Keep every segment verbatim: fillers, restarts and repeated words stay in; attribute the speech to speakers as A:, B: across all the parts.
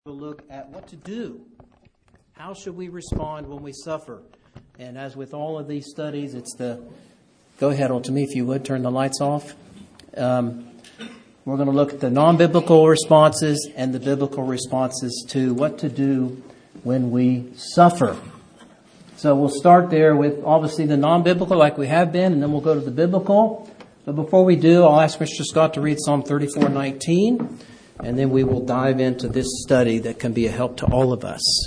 A: To look at what to do. How should we respond when we suffer? And as with all of these studies, it's the... Go ahead, on to me if you would. Turn the lights off. Um, we're going to look at the non-biblical responses and the biblical responses to what to do when we suffer. So we'll start there with obviously the non-biblical like we have been, and then we'll go to the biblical. But before we do, I'll ask Mister Scott to read Psalm thirty-four nineteen. And then we will dive into this study that can be a help to all of us.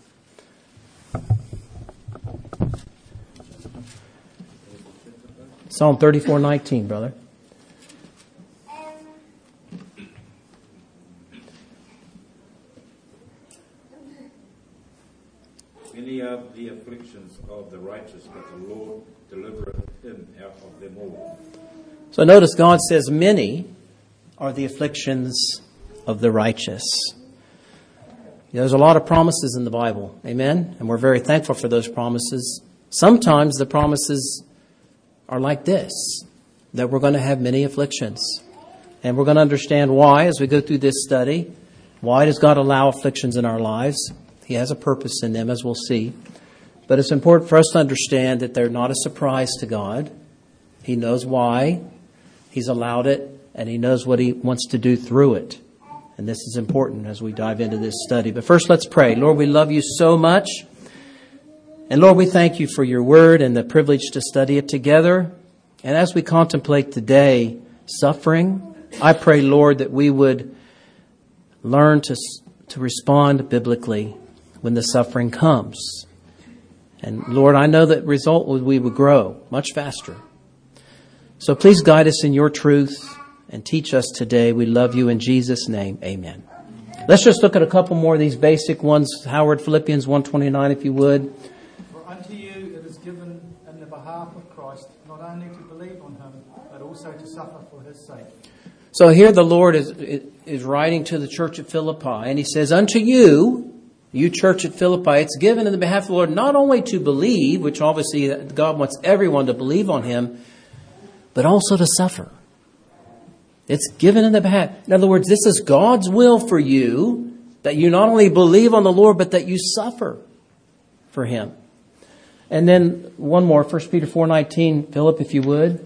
A: Psalm thirty-four nineteen, brother.
B: Many are the afflictions of the righteous, but the Lord delivereth him out of them all.
A: So notice God says many are the afflictions of the righteous. There's a lot of promises in the Bible. Amen? And we're very thankful for those promises. Sometimes the promises are like this, that we're going to have many afflictions. And we're going to understand why as we go through this study. Why does God allow afflictions in our lives? He has a purpose in them, as we'll see. But it's important for us to understand that they're not a surprise to God. He knows why He's allowed it, and He knows what He wants to do through it. And this is important as we dive into this study. But first, let's pray. Lord, we love you so much. And Lord, we thank you for your word and the privilege to study it together. And as we contemplate today suffering, I pray, Lord, that we would learn to, to respond biblically when the suffering comes. And Lord, I know that result would we would grow much faster. So please guide us in your truth and teach us today. We love you in Jesus' name. Amen. Let's just look at a couple more of these basic ones. Howard, Philippians one twenty-nine, if you would.
C: For unto you it is given in the behalf of Christ, not only to believe on him, but also to suffer for his sake.
A: So here the Lord is, is writing to the church at Philippi, and he says, unto you, you church at Philippi, it's given in the behalf of the Lord not only to believe, which obviously God wants everyone to believe on him, but also to suffer. It's given in the behalf. In other words, this is God's will for you, that you not only believe on the Lord, but that you suffer for him. And then one more, First Peter four nineteen, Philip, if you would.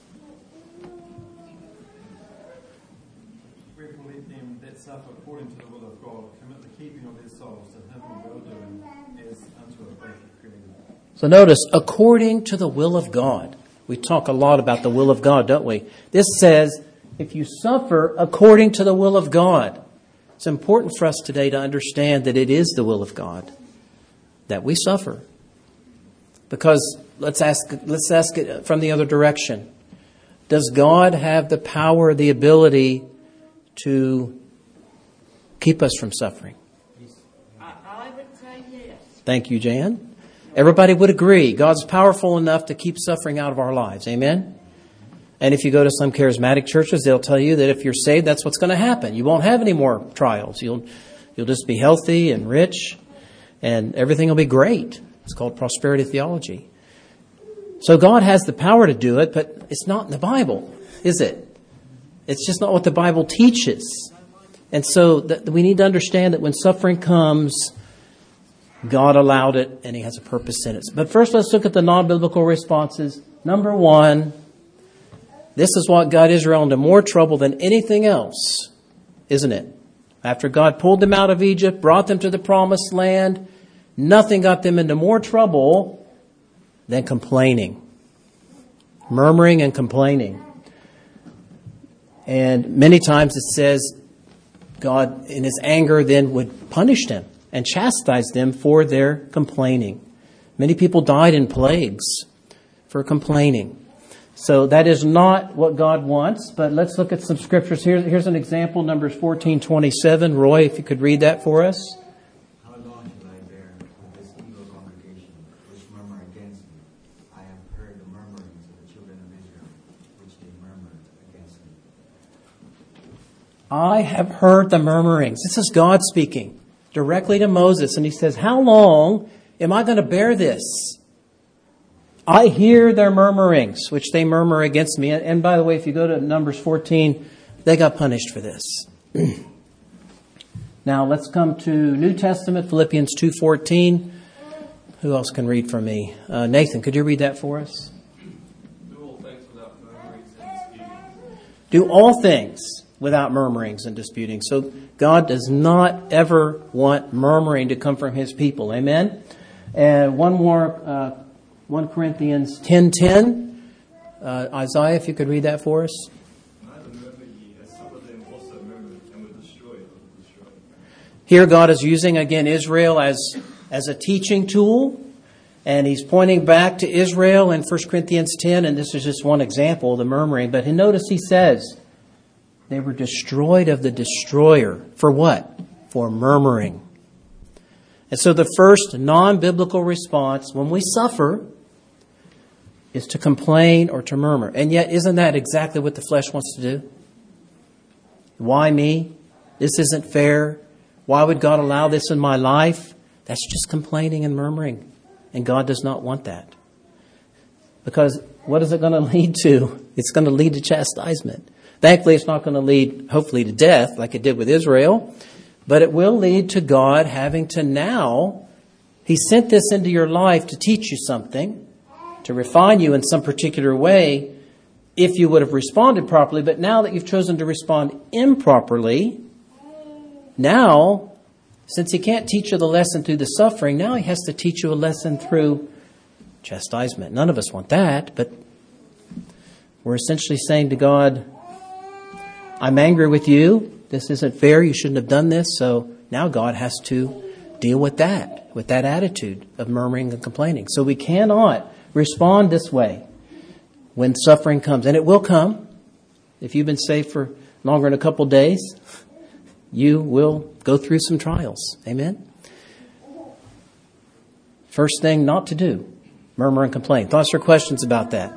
D: Wherefore let them that suffer according to the will of God commit the keeping of their souls to him who well doing as unto a faithful Creator.
A: So notice, according to the will of God. We talk a lot about the will of God, don't we? This says, if you suffer according to the will of God. It's important for us today to understand that it is the will of God that we suffer. Because let's ask, let's ask it from the other direction. Does God have the power, the ability to keep us from suffering?
E: I, I would say yes.
A: Thank you, Jan. Everybody would agree. God's powerful enough to keep suffering out of our lives. Amen? And if you go to some charismatic churches, they'll tell you that if you're saved, that's what's going to happen. You won't have any more trials. You'll you'll just be healthy and rich, and everything will be great. It's called prosperity theology. So God has the power to do it, but it's not in the Bible, is it? It's just not what the Bible teaches. And so that we need to understand that when suffering comes, God allowed it, and He has a purpose in it. But first, let's look at the non-biblical responses. Number one, this is what got Israel into more trouble than anything else, isn't it? After God pulled them out of Egypt, brought them to the promised land, nothing got them into more trouble than complaining. Murmuring and complaining. And many times it says God, in His anger, then would punish them and chastise them for their complaining. Many people died in plagues for complaining. So that is not what God wants, but let's look at some scriptures. Here, here's an example, Numbers fourteen twenty-seven. Roy, if you could read that for us.
F: How long shall I bear with this evil congregation, which murmur against me? I have heard the murmurings of the children of Israel, which they murmured against me.
A: I have heard the murmurings. This is God speaking directly to Moses, and He says, how long am I going to bear this? I hear their murmurings, which they murmur against me. And by the way, if you go to Numbers fourteen, they got punished for this. Now let's come to New Testament, Philippians two fourteen. Who else can read for me? Uh, Nathan, could you read that for us?
D: Do all things without murmurings and disputing.
A: Do all things without murmurings and disputing. So God does not ever want murmuring to come from His people. Amen? And one more, uh, First Corinthians ten ten. Uh, Isaiah, if you could read that for us.
D: Neither murmur ye, as some of them also murmured and were destroyed of the destroyer.
A: Here God is using again Israel as, as a teaching tool. And He's pointing back to Israel in First Corinthians ten. And this is just one example of the murmuring. But notice He says, they were destroyed of the destroyer. For what? For murmuring. And so the first non-biblical response when we suffer is to complain or to murmur. And yet, isn't that exactly what the flesh wants to do? Why me? This isn't fair. Why would God allow this in my life? That's just complaining and murmuring. And God does not want that. Because what is it going to lead to? It's going to lead to chastisement. Thankfully, it's not going to lead, hopefully, to death like it did with Israel. But it will lead to God having to now, He sent this into your life to teach you something, to refine you in some particular way, if you would have responded properly. But now that you've chosen to respond improperly, now, since He can't teach you the lesson through the suffering, now He has to teach you a lesson through chastisement. None of us want that, but we're essentially saying to God, I'm angry with you. This isn't fair. You shouldn't have done this. So now God has to deal with that, with that attitude of murmuring and complaining. So we cannot respond this way when suffering comes. And it will come. If you've been saved for longer than a couple days, you will go through some trials. Amen? First thing not to do, murmur and complain. Thoughts or questions about that?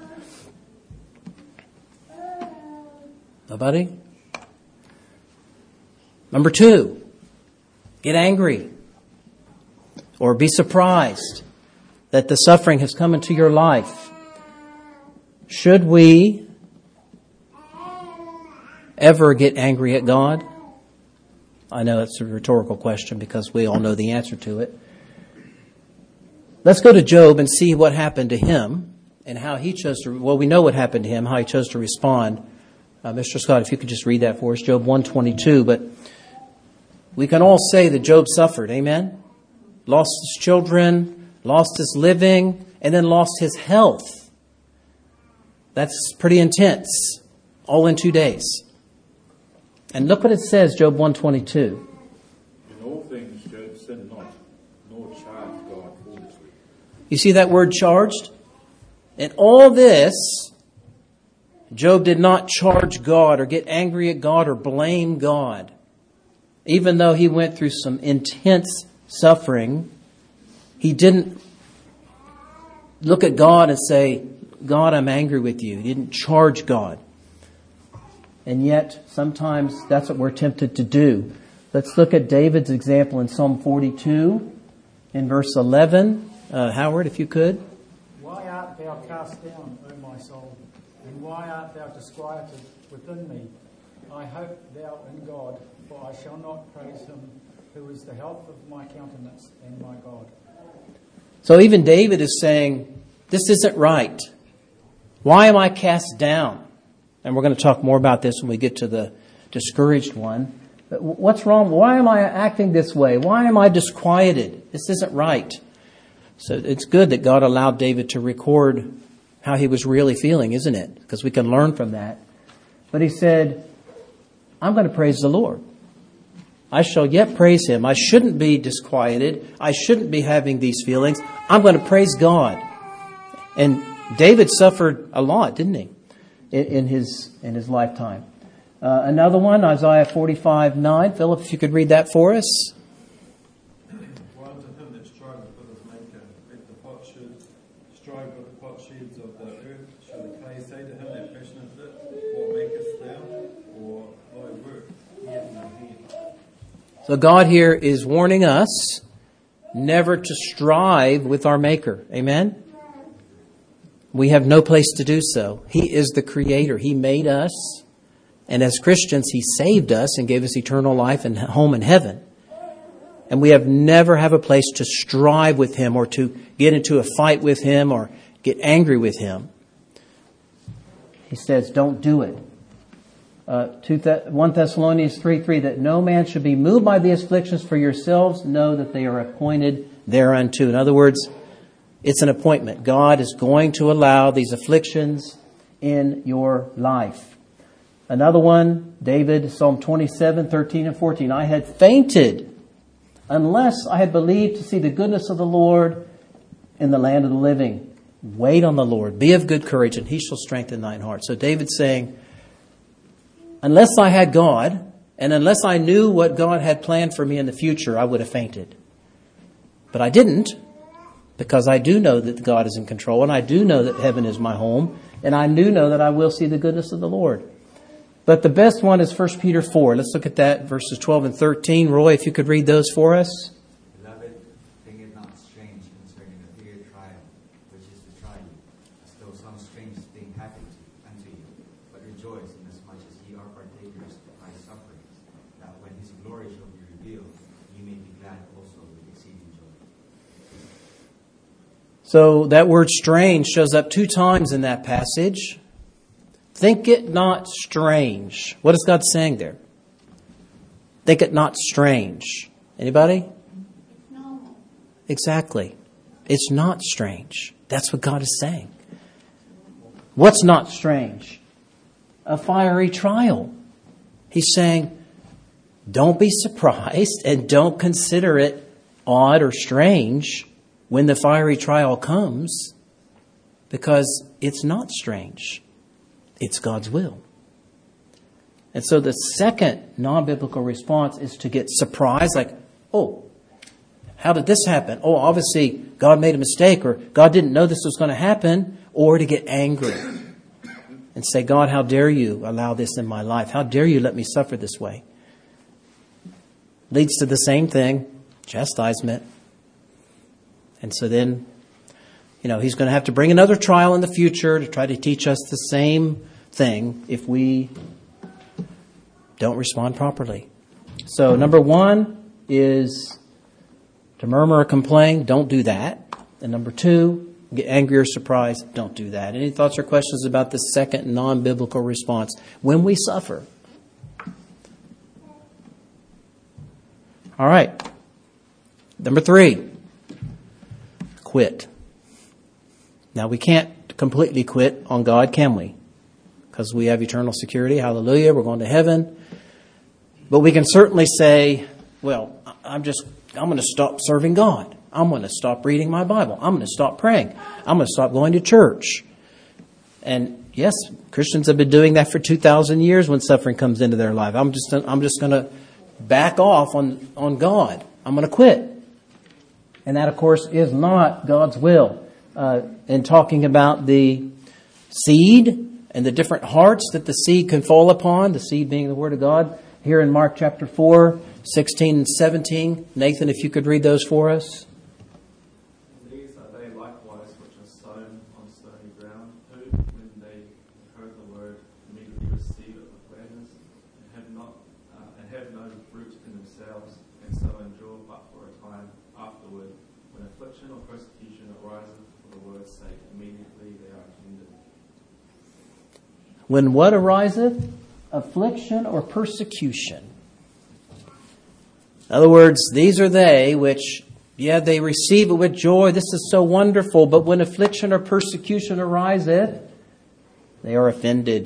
A: Nobody? Number two, get angry or be surprised that the suffering has come into your life. Should we ever get angry at God? I know it's a rhetorical question because we all know the answer to it. Let's go to Job and see what happened to him and how he chose to, well, we know what happened to him, how he chose to respond. Uh, Mister Scott, if you could just read that for us, Job one twenty-two, but we can all say that Job suffered, amen? Lost his children, lost his living, and then lost his health. That's pretty intense, all in two days. And look what it says, Job one twenty-two.
B: In all things Job sinned not, nor charged God foolishly.
A: You see that word charged? In all this, Job did not charge God or get angry at God or blame God. Even though he went through some intense suffering, he didn't look at God and say, God, I'm angry with you. He didn't charge God. And yet, sometimes that's what we're tempted to do. Let's look at David's example in Psalm forty-two, in verse eleven. Uh, Howard, if you could.
C: Why art thou cast down, O my soul? And why art thou disquieted within me? I hope thou in God, for I shall not praise Him, who is the health of my countenance and my God.
A: So even David is saying, this isn't right. Why am I cast down? And we're going to talk more about this when we get to the discouraged one. But what's wrong? Why am I acting this way? Why am I disquieted? This isn't right. So it's good that God allowed David to record how he was really feeling, isn't it? Because we can learn from that. But he said, I'm going to praise the Lord. I shall yet praise Him. I shouldn't be disquieted. I shouldn't be having these feelings. I'm going to praise God. And David suffered a lot, didn't he, in, in his in his lifetime. Uh, another one, Isaiah forty-five nine. Philip, if you could read that for us.
D: Woe unto him that striveth with his maker. If the pot should strive with the potsherds of the earth, shall the clay say to him that fashioneth it, what makest thou? Or thy work he hath no hand.
A: So God here is warning us never to strive with our Maker. Amen? We have no place to do so. He is the Creator. He made us. And as Christians, He saved us and gave us eternal life and home in heaven. And we have never have a place to strive with Him or to get into a fight with Him or get angry with Him. He says, don't do it. Uh, First Thessalonians three three, that no man should be moved by these afflictions, for yourselves know that they are appointed thereunto. In other words, it's an appointment. God is going to allow these afflictions in your life. Another one, David, Psalm twenty-seven, thirteen and fourteen. I had fainted unless I had believed to see the goodness of the Lord in the land of the living. Wait on the Lord. Be of good courage, and He shall strengthen thine heart. So David's saying, unless I had God, and unless I knew what God had planned for me in the future, I would have fainted. But I didn't, because I do know that God is in control, and I do know that heaven is my home, and I do know that I will see the goodness of the Lord. But the best one is First Peter four. Let's look at that, verses twelve and thirteen. Roy, if you could read those for us.
F: Beloved, think it not strange concerning the fear trial, which is to try you, as though some strange thing happened unto you. But rejoice inasmuch as ye are partakers of Christ's sufferings, that when His glory shall be revealed, ye may be glad also with exceeding joy.
A: So that word strange shows up two times in that passage. Think it not strange. What is God saying there? Think it not strange. Anybody?
E: No.
A: Exactly. It's not strange. That's what God is saying. What's not strange? A fiery trial. He's saying, don't be surprised and don't consider it odd or strange when the fiery trial comes, because it's not strange. It's God's will. And so the second non-biblical response is to get surprised, like, oh, how did this happen? Oh, obviously God made a mistake, or God didn't know this was going to happen, or to get angry and say, God, how dare you allow this in my life? How dare you let me suffer this way? Leads to the same thing, chastisement. And so then, you know, He's going to have to bring another trial in the future to try to teach us the same thing if we don't respond properly. So number one is to murmur or complain. Don't do that. And number two, get angry or surprised. Don't do that. Any thoughts or questions about the second non-biblical response when we suffer? All right. Number three, quit. Now, we can't completely quit on God, can we? Because we have eternal security. Hallelujah. We're going to heaven. But we can certainly say, well, I'm just, I'm going to stop serving God. I'm going to stop reading my Bible. I'm going to stop praying. I'm going to stop going to church. And yes, Christians have been doing that for two thousand years when suffering comes into their life. I'm just, I'm just going to back off on, on God. I'm going to quit. And that, of course, is not God's will. Uh, in talking about the seed and the different hearts that the seed can fall upon, the seed being the Word of God, here in Mark chapter four, sixteen and seventeen. Nathan, if you could read those for us.
D: These are they likewise which are sown on stony ground, who, when they heard the word, immediately receive it with gladness, and have not uh, and have no root in themselves, and so endure but for a time afterward. When affliction or persecution arises for the word's sake, immediately they are offended.
A: When what ariseth? Affliction or persecution. In other words, these are they which, yeah, they receive it with joy. This is so wonderful. But when affliction or persecution ariseth, they are offended.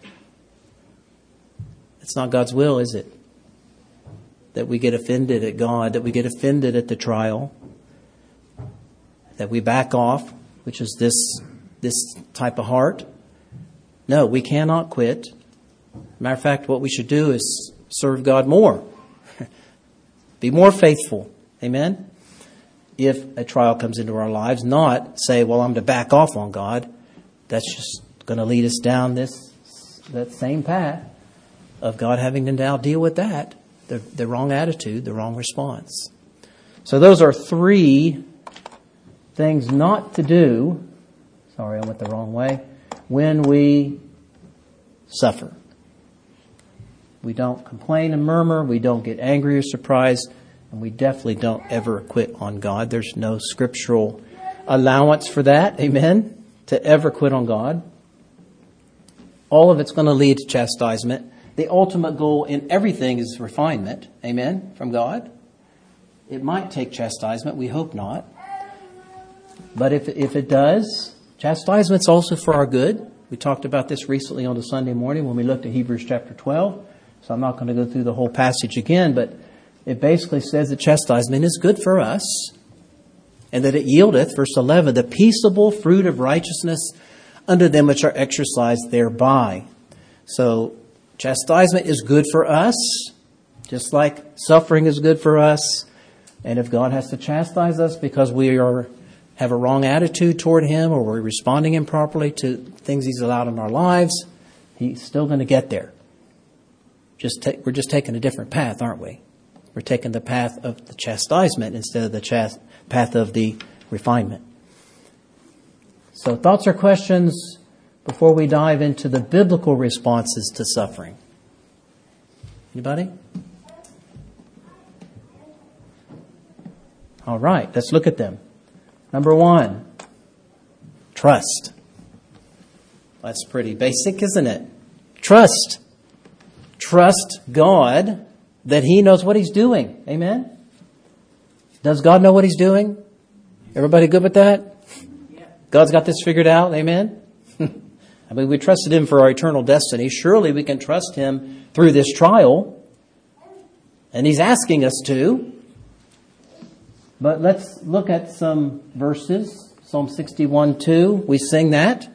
A: It's not God's will, is it? That we get offended at God, that we get offended at the trial, that we back off, which is this, this type of heart. No, we cannot quit. Matter of fact, what we should do is serve God more. Be more faithful. Amen? If a trial comes into our lives, not say, well, I'm to back off on God. That's just going to lead us down this that same path of God having to now deal with that. The, the wrong attitude, the wrong response. So those are three things not to do. Sorry, I went the wrong way. When we suffer. We don't complain and murmur. We don't get angry or surprised. And we definitely don't ever quit on God. There's no scriptural allowance for that, amen, to ever quit on God. All of it's going to lead to chastisement. The ultimate goal in everything is refinement, amen, from God. It might take chastisement, we hope not. But if, if it does, chastisement's also for our good. We talked about this recently on the Sunday morning when we looked at Hebrews chapter twelve. So I'm not going to go through the whole passage again, but it basically says that chastisement is good for us and that it yieldeth, verse eleven, the peaceable fruit of righteousness unto them which are exercised thereby. So chastisement is good for us, just like suffering is good for us. And if God has to chastise us because we are have a wrong attitude toward Him or we're responding improperly to things He's allowed in our lives, He's still going to get there. Just ta- we're just taking a different path, aren't we? We're taking the path of the chastisement instead of the chast- path of the refinement. So thoughts or questions before we dive into the biblical responses to suffering? Anybody? All right, let's look at them. Number one, trust. That's pretty basic, isn't it? Trust. Trust God that He knows what He's doing. Amen? Does God know what He's doing? Everybody good with that? God's got this figured out. Amen? I mean, we trusted Him for our eternal destiny. Surely we can trust Him through this trial. And He's asking us to. But let's look at some verses. Psalm sixty-one two. We sing that.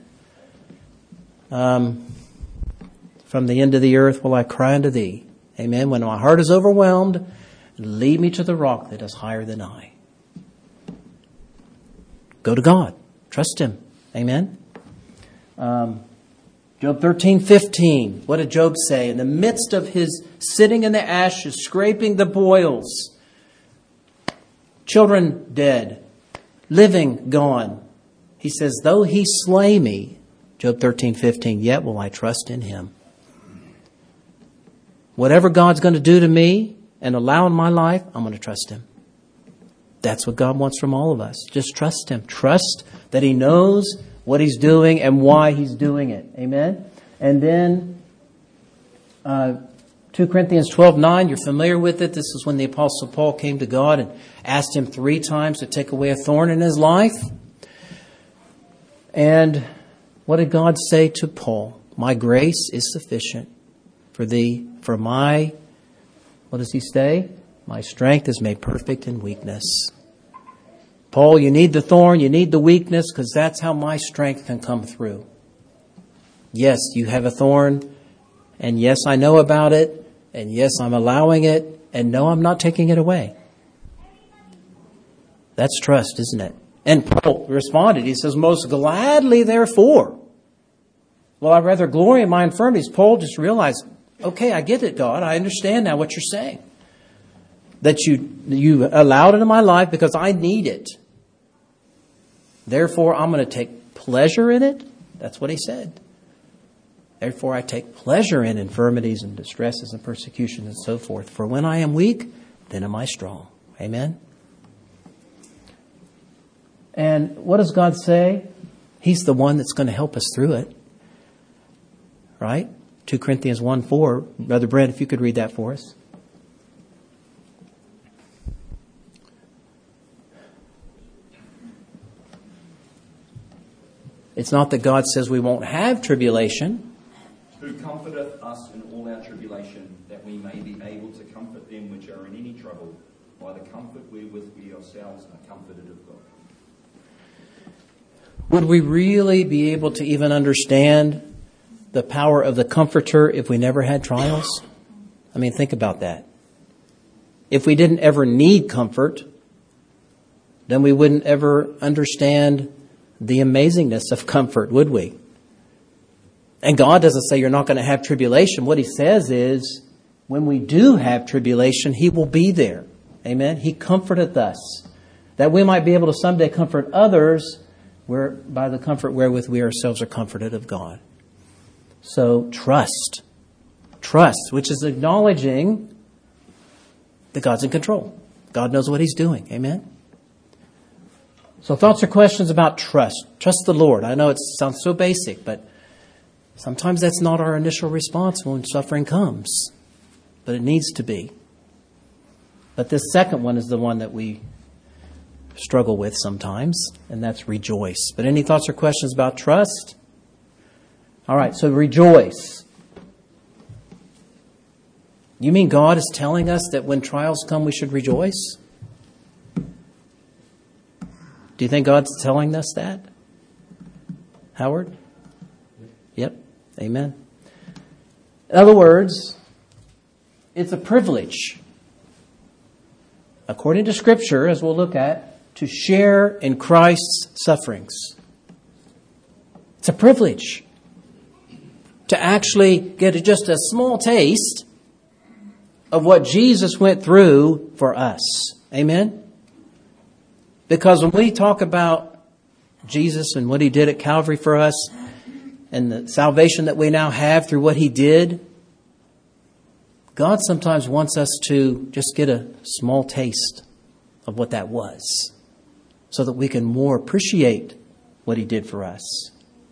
A: Um, from the end of the earth will I cry unto Thee. Amen. When my heart is overwhelmed, lead me to the rock that is higher than I. Go to God. Trust Him. Amen. Um, Job thirteen fifteen. What did Job say? In the midst of his sitting in the ashes, scraping the boils, children dead, living gone, he says, though He slay me, Job thirteen fifteen, yet will I trust in Him. Whatever God's going to do to me and allow in my life, I'm going to trust Him. That's what God wants from all of us. Just trust Him. Trust that He knows what He's doing and why He's doing it. Amen? And then uh, two Corinthians twelve nine, you're familiar with it. This is when the Apostle Paul came to God and asked Him three times to take away a thorn in his life. And what did God say to Paul? My grace is sufficient for thee, for my, what does he say? My strength is made perfect in weakness. Paul, you need the thorn, you need the weakness, because that's how my strength can come through. Yes, you have a thorn, and yes, I know about it, and yes, I'm allowing it, and no, I'm not taking it away. That's trust, isn't it? And Paul responded, he says, most gladly, therefore. Well, I'd rather glory in my infirmities. Paul just realized, okay, I get it, God. I understand now what you're saying. That you you allowed it in my life because I need it. Therefore, I'm going to take pleasure in it. That's what he said. Therefore, I take pleasure in infirmities and distresses and persecutions and so forth. For when I am weak, then am I strong. Amen? And what does God say? He's the one that's going to help us through it. Right? two Corinthians one four. Brother Brent, if you could read that for us. It's not that God says we won't have tribulation.
G: Who comforteth us in all our tribulation, that we may be able to comfort them which are in any trouble, by the comfort wherewith we ourselves are comforted of God.
A: Would we really be able to even understand the power of the Comforter if we never had trials? I mean, think about that. If we didn't ever need comfort, then we wouldn't ever understand the amazingness of comfort, would we? And God doesn't say you're not going to have tribulation. What He says is, when we do have tribulation, He will be there. Amen? He comforteth us, that we might be able to someday comfort others where, by the comfort wherewith we ourselves are comforted of God. So trust. Trust, which is acknowledging that God's in control. God knows what He's doing. Amen? So thoughts or questions about trust. Trust the Lord. I know it sounds so basic, but sometimes that's not our initial response when suffering comes. But it needs to be. But this second one is the one that we struggle with sometimes, and that's rejoice. But any thoughts or questions about trust? All right, so rejoice. You mean God is telling us that when trials come, we should rejoice? Do you think God's telling us that? Howard? Yep. Amen. In other words, it's a privilege, according to Scripture, as we'll look at, to share in Christ's sufferings. It's a privilege to actually get just a small taste of what Jesus went through for us. Amen? Because when we talk about Jesus and what He did at Calvary for us and the salvation that we now have through what He did, God sometimes wants us to just get a small taste of what that was so that we can more appreciate what He did for us.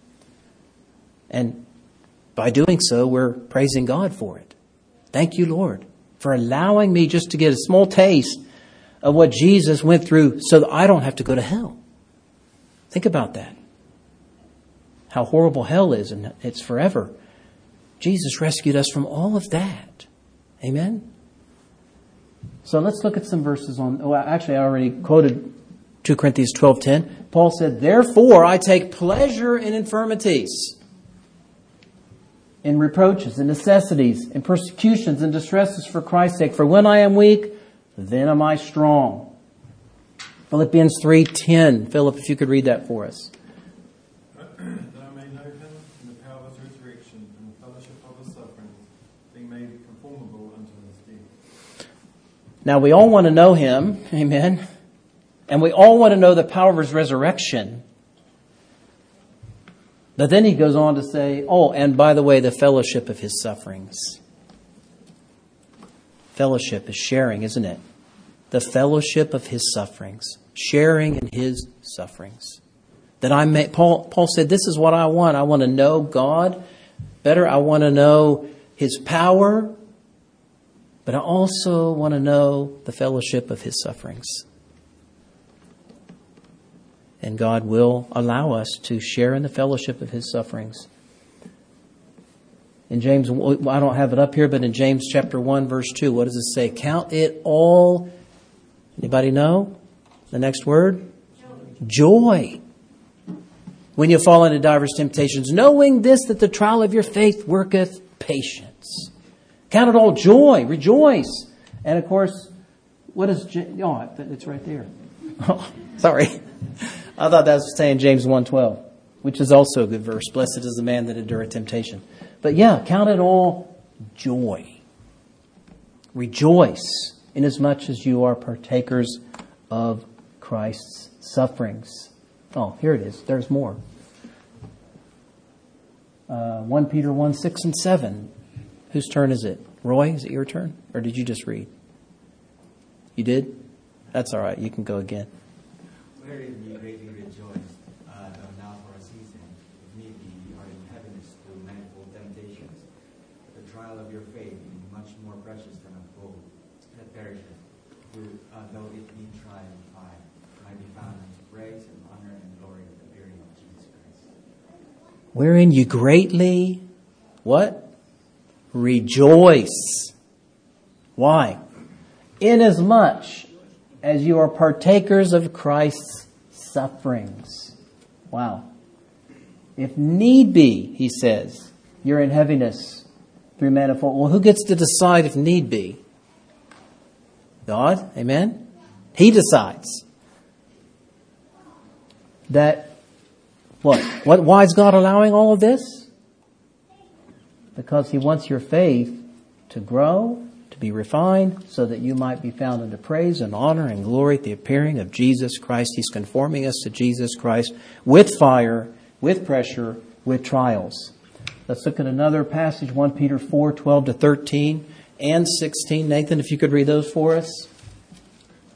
A: And by doing so, we're praising God for it. Thank you, Lord, for allowing me just to get a small taste of what Jesus went through so that I don't have to go to hell. Think about that. How horrible hell is, and it's forever. Jesus rescued us from all of that. Amen? So let's look at some verses on... Oh, actually, I already quoted Second Corinthians twelve ten. Paul said, "Therefore I take pleasure in infirmities, in reproaches, in necessities, in persecutions, and distresses for Christ's sake. For when I am weak, then am I strong." Philippians three ten. Philip, if you could read that for us.
D: That I may know Him in the power of His resurrection and the fellowship of His sufferings, being made conformable unto His death.
A: Now we all want to know Him. Amen. And we all want to know the power of His resurrection. But then he goes on to say, oh, and by the way, the fellowship of His sufferings. Fellowship is sharing, isn't it? The fellowship of His sufferings. Sharing in His sufferings. That I may, Paul, Paul said, this is what I want. I want to know God better. I want to know His power. But I also want to know the fellowship of His sufferings. And God will allow us to share in the fellowship of His sufferings. In James, I don't have it up here, but in James chapter one, verse two, what does it say? Count it all. Anybody know the next word? Joy. Joy. When you fall into diverse temptations, knowing this, that the trial of your faith worketh patience. Count it all joy. Rejoice. And of course, what is... Oh, it's right there. Oh, sorry. I thought that was saying James one twelve, which is also a good verse. Blessed is the man that endureth temptation. But yeah, count it all joy. Rejoice inasmuch as you are partakers of Christ's sufferings. Oh, here it is. There's more. Uh, First Peter one, six and seven. Whose turn is it? Roy, is it your turn? Or did you just read? You did? That's all right. You can go again.
F: Wherein ye greatly rejoice, uh, though now for a season, if need be, ye are in heaviness through manifold temptations. The trial of your faith being much more precious than of gold, that perisheth, who, uh, though it be tried in fire, might be found unto praise and honor and glory at the appearing of Jesus Christ.
A: Wherein you greatly, what? Rejoice. Why? Inasmuch as you are partakers of Christ's sufferings. Wow. If need be, he says, you're in heaviness through manifold. Well, who gets to decide if need be? God. Amen? He decides. That, what? What? Why is God allowing all of this? Because He wants your faith to grow, to be refined, so that you might be found unto praise and honor and glory at the appearing of Jesus Christ. He's conforming us to Jesus Christ with fire, with pressure, with trials. Let's look at another passage, First Peter four, twelve to thirteen and sixteen. Nathan, if you could read those for us.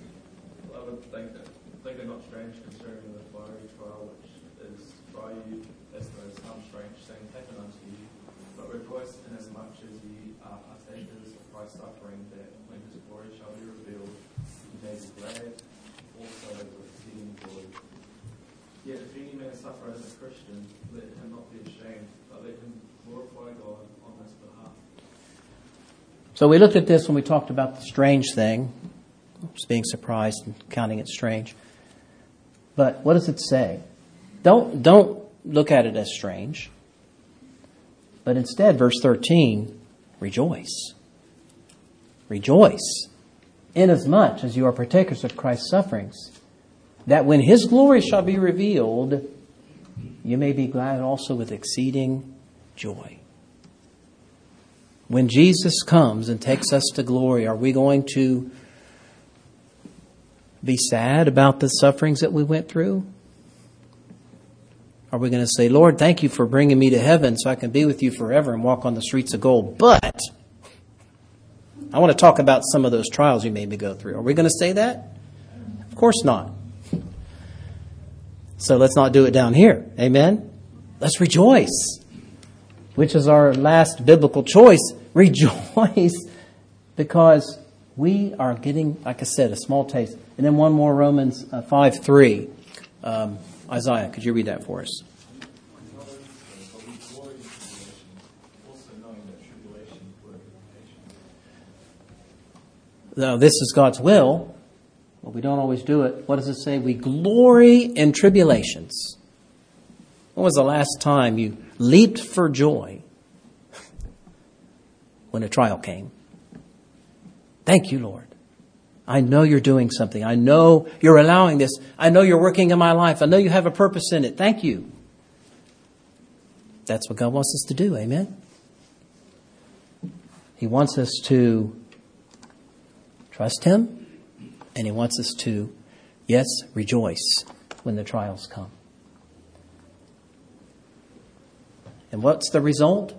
H: think, think it not strange concerning the fiery trial which is try you, as though some strange thing happen unto you. But rejoice inasmuch as ye are partakers of Christ's suffering, that when his glory shall be revealed, ye may be glad also with exceeding joy. Yet if any man suffer as a Christian, let him not be ashamed, but let him glorify God on his behalf.
A: So we looked at this when we talked about the strange thing, just being surprised and counting it strange. But what does it say? Don't don't look at it as strange. But instead, verse thirteen, rejoice. Rejoice, inasmuch as you are partakers of Christ's sufferings, that when his glory shall be revealed, you may be glad also with exceeding joy. When Jesus comes and takes us to glory, are we going to be sad about the sufferings that we went through? Are we going to say, Lord, thank you for bringing me to heaven so I can be with you forever and walk on the streets of gold? But I want to talk about some of those trials you made me go through. Are we going to say that? Of course not. So let's not do it down here. Amen? Let's rejoice. Which is our last biblical choice. Rejoice because we are getting, like I said, a small taste. And then one more, Romans uh, five three. Um, Isaiah, could you read that for us? Now, this is God's will, but we don't always do it. What does it say? We glory in tribulations. When was the last time you leaped for joy when a trial came? Thank you, Lord. I know you're doing something. I know you're allowing this. I know you're working in my life. I know you have a purpose in it. Thank you. That's what God wants us to do. Amen. He wants us to trust him, and he wants us to, yes, rejoice when the trials come. And what's the result?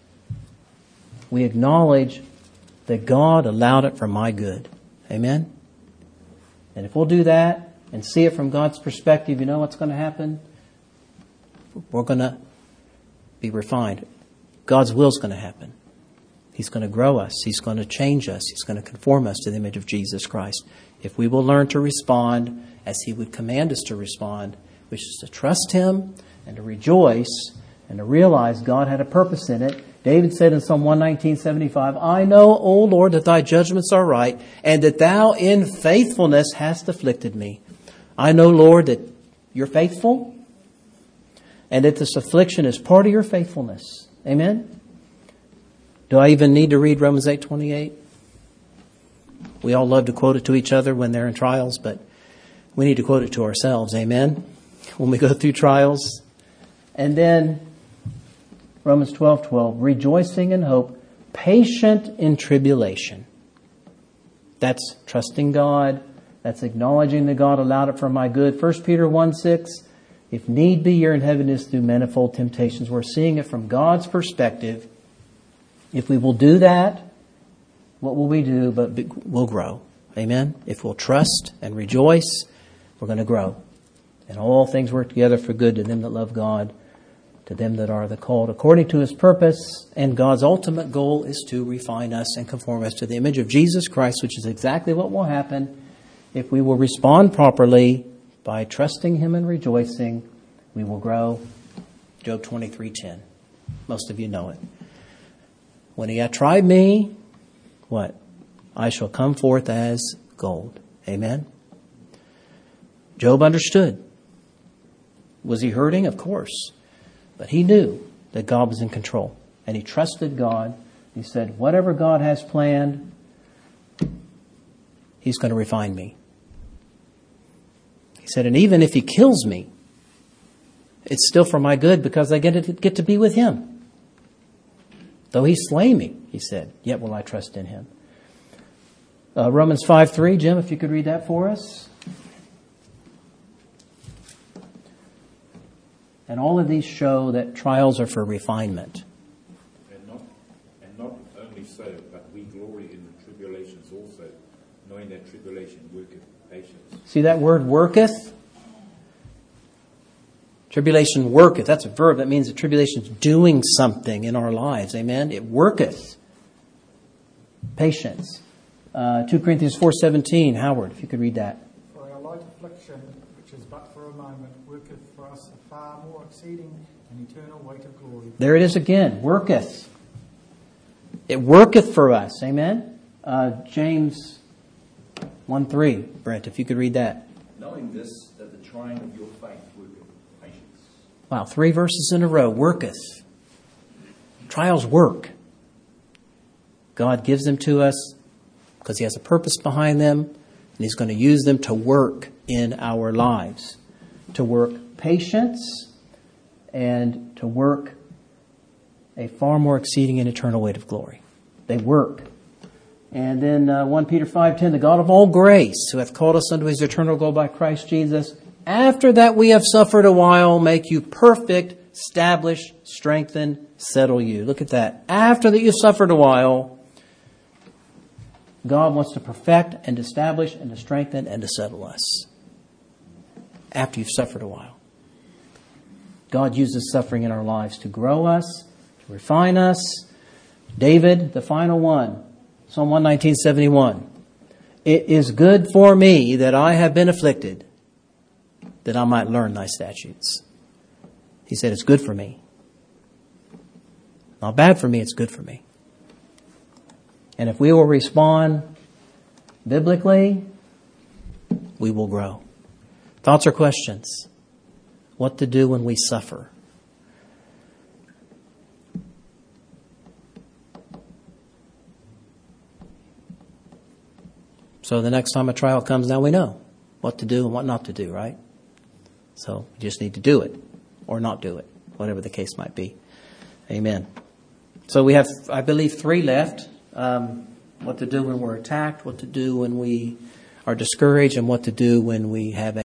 A: We acknowledge that God allowed it for my good. Amen? And if we'll do that and see it from God's perspective, you know what's going to happen? We're going to be refined. God's will is going to happen. He's going to grow us. He's going to change us. He's going to conform us to the image of Jesus Christ. If we will learn to respond as he would command us to respond, which is to trust him and to rejoice and to realize God had a purpose in it. David said in Psalm one nineteen, seventy-five, I know, O Lord, that thy judgments are right, and that thou in faithfulness hast afflicted me. I know, Lord, that you're faithful, and that this affliction is part of your faithfulness. Amen? Do I even need to read Romans eight twenty-eight? We all love to quote it to each other when they're in trials, but we need to quote it to ourselves. Amen? When we go through trials. And then Romans twelve twelve, rejoicing in hope, patient in tribulation. That's trusting God. That's acknowledging that God allowed it for my good. First Peter one six, if need be, you're in heaviness through manifold temptations. We're seeing it from God's perspective. If we will do that, what will we do? But we'll grow. Amen? If we'll trust and rejoice, we're going to grow. And all things work together for good to them that love God, to them that are the called according to his purpose. And God's ultimate goal is to refine us and conform us to the image of Jesus Christ, which is exactly what will happen if we will respond properly by trusting him and rejoicing. We will grow. Job twenty-three ten. Most of you know it. When he hath tried me, what? I shall come forth as gold. Amen? Job understood. Was he hurting? Of course. But he knew that God was in control. And he trusted God. He said, whatever God has planned, he's going to refine me. He said, and even if he kills me, it's still for my good because I get to, get to be with him. Though he slay me, he said, yet will I trust in him. Uh, Romans five three, Jim, if you could read that for us. And all of these show that trials are for refinement.
B: And not, and not only so, but we glory in the tribulations also, knowing that tribulation worketh patience.
A: See that word worketh? Tribulation worketh. That's a verb. That means the tribulation's doing something in our lives. Amen? It worketh. Patience. Uh, Second Corinthians four seventeen. Howard, if you could read that.
C: For our light affliction, which is but for a moment, worketh for us a far more exceeding and eternal weight of glory.
A: There it is again. Worketh. It worketh for us. Amen? Uh, James one three. Brent, if you could read that.
G: Knowing this, that the trying of your faith worketh patience.
A: Wow, three verses in a row. Worketh. Trials work. God gives them to us because He has a purpose behind them, and He's going to use them to work in our lives. To work patience and to work a far more exceeding and eternal weight of glory. They work. And then uh, First Peter five ten, the God of all grace, who hath called us unto His eternal glory by Christ Jesus, after that we have suffered a while, make you perfect, establish, strengthen, settle you. Look at that. After that you've suffered a while, God wants to perfect and establish and to strengthen and to settle us. After you've suffered a while. God uses suffering in our lives to grow us, to refine us. David, the final one, Psalm one nineteen seventy-one. It is good for me that I have been afflicted, that I might learn thy statutes. He said, it's good for me. Not bad for me, it's good for me. And if we will respond biblically, we will grow. Thoughts or questions? What to do when we suffer? So the next time a trial comes, now we know what to do and what not to do, right? So we just need to do it or not do it, whatever the case might be. Amen. So we have, I believe, three left. Um, what to do when we're attacked, what to do when we are discouraged, and what to do when we have